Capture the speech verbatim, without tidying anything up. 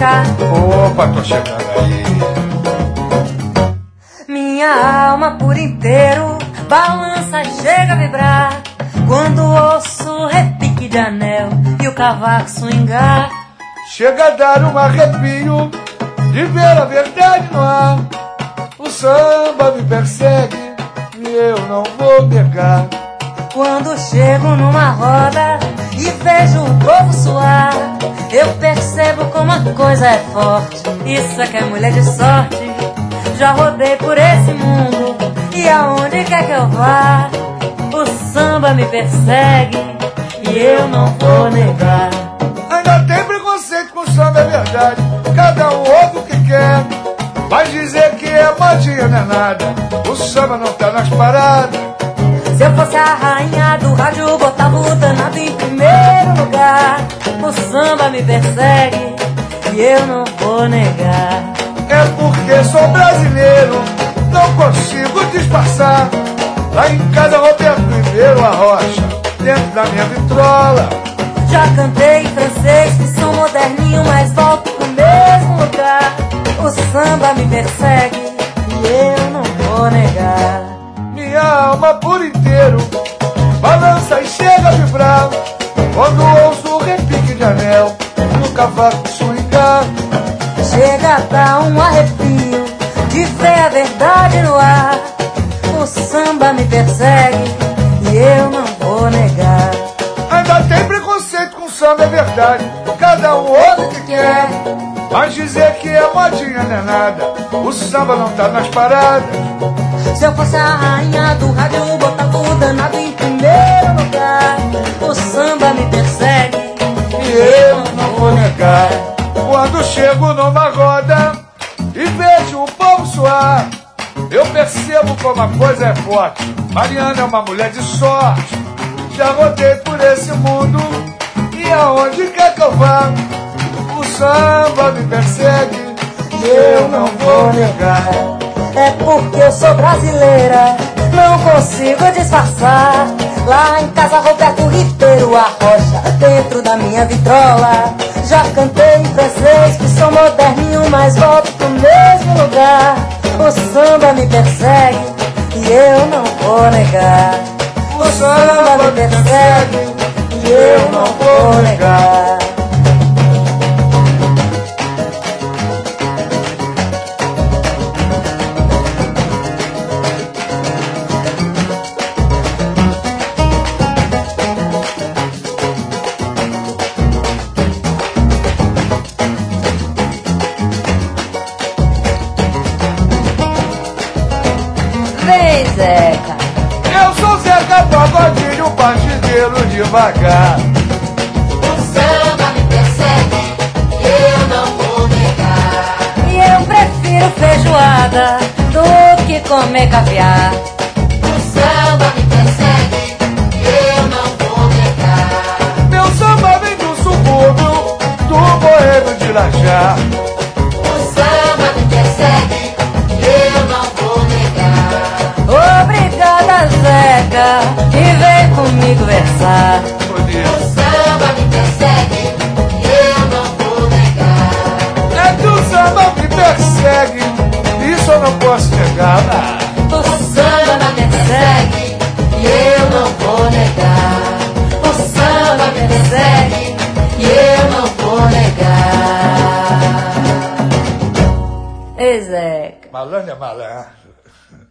Zeca. Opa, tô chegando aí. Minha alma por inteiro balança e chega a vibrar quando ouço o repique de anel e o cavaco swingar. Chega a dar um arrepio de ver a verdade no ar. O samba me persegue e eu não vou negar. Quando chego numa roda e vejo o povo suar, eu percebo como a coisa é forte. Isso é que é mulher de sorte. Já rodei por esse mundo e aonde quer que eu vá, o samba me persegue e eu não vou negar. Ainda tem preconceito com o samba, é verdade. Cada um ouve o que quer, mas dizer que é modinha não é nada. O samba não tá nas paradas. Se eu fosse a rainha do rádio, botava o danado em primeiro lugar. O samba me persegue e eu não vou negar. É porque sou brasileiro, não consigo disfarçar. Lá em casa Roberto Ribeiro, a rocha, dentro da minha vitrola. Já cantei em francês, que sou moderninho, mas volto pro mesmo lugar. O samba me persegue e eu não vou negar. Minha alma por inteiro balança e chega a vibrar quando ouço o repique de anel no cavaco swingar. Chega a dar um arrepio de ver a verdade no ar. O samba me persegue e eu não vou negar. Ainda tem preconceito com samba, é verdade. Cada um ouve o que quer, mas dizer que é modinha não é nada. O samba não tá nas paradas. Se eu fosse a rainha do rádio, eu botava o danado em primeiro lugar. O samba me persegue e eu não vou negar. Quando chego numa roda e vejo o povo suar, eu percebo como a coisa é forte. Mariana é uma mulher de sorte. Já rodei por esse mundo e aonde quer que eu vá, o samba me persegue e eu não vou negar. É porque eu sou brasileira, não consigo disfarçar. Lá em casa Roberto Ribeiro, a rocha, dentro da minha vitrola. Já cantei em francês, que sou moderninho, mas volto pro mesmo lugar. O samba me persegue e eu não vou negar. O samba me persegue e eu não vou negar. Vem, Zeca. Eu sou Zeca Pagodinho, partideiro devagar. O samba me persegue, eu não vou negar. E eu prefiro feijoada do que comer caviar. O samba me persegue, eu não vou negar. Meu samba vem do subúrbio, do boêmio de Irajá. O samba me persegue, eu não vou negar. Obrigada, Zeca, que vem comigo versar. O samba me persegue, eu não vou negar. É que o samba me persegue, isso eu não posso negar. O samba me persegue E eu não vou negar. o samba me persegue E eu não vou negar. Ei, Zeca. Malandro é malandro.